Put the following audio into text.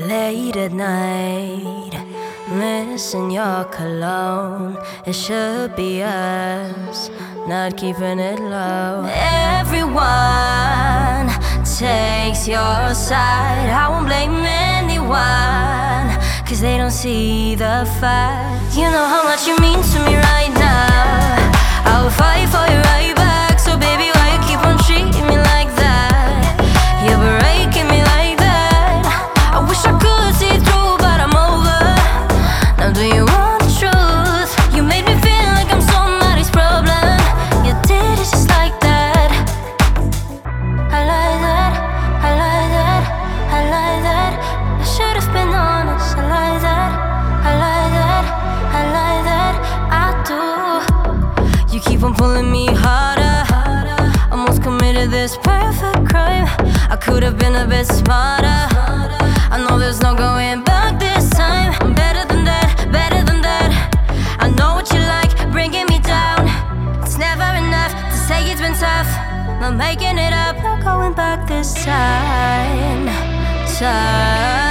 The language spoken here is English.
Late at night, missing your cologne. It should be us, not keeping it low. Everyone takes your side. I won't blame anyone, 'cause they don't see the fight. You know how much you mean to me right now. I will fight for you right back. So baby, why you keep on treating me like that? You're breaking me like that. I wish I could see through, but I'm over. Now do you want the truth? You made me feel like I'm somebody's problem. You did it just like that. I like that, I like that, I like that. I should have been honest. I like that, I like that, I like that. I do. You keep on pulling me harder. Almost committed this perfect crime. I could have been a bit smarter. I know there's no going back this time. I'm better than that, better than that. I know what you like, bringing me down. It's never enough to say it's been tough. Not making it up, not going back this time.